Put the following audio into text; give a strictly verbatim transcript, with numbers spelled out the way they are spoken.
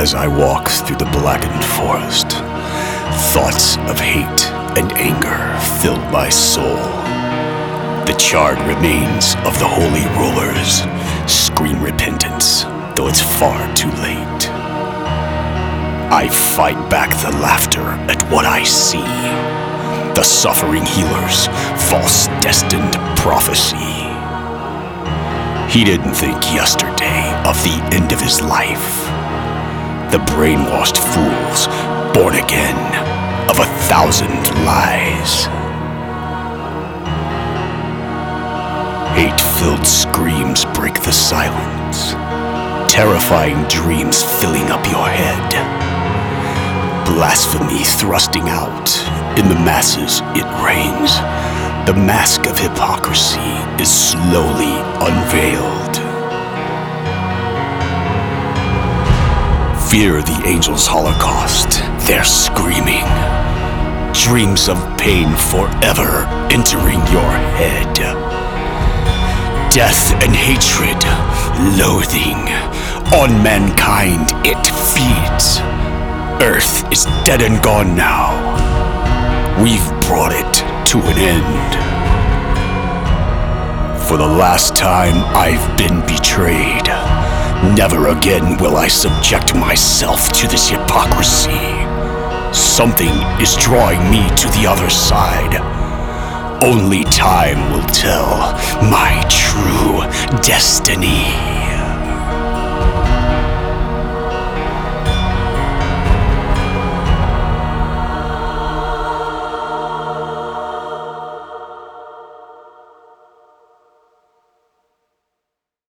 As I walk through the blackened forest, thoughts of hate and anger fill my soul. The charred remains of the holy rulers scream repentance, though it's far too late. I fight back the laughter at what I see. The suffering healer's false destined prophecy. He didn't think yesterday of the end of his life. The brainwashed fools, born again of a thousand lies. Hate-filled screams break the silence. Terrifying dreams filling up your head. Blasphemy thrusting out. In the masses it reigns. The mask of hypocrisy is slowly unveiled. Fear the angels' holocaust. They're screaming. Dreams of pain forever entering your head. Death and hatred, loathing, on mankind it feeds. Earth is dead and gone now. We've brought it to an end. For the last time, I've been betrayed. Never again will I subject myself to this hypocrisy. Something is drawing me to the other side. Only time will tell my true destiny.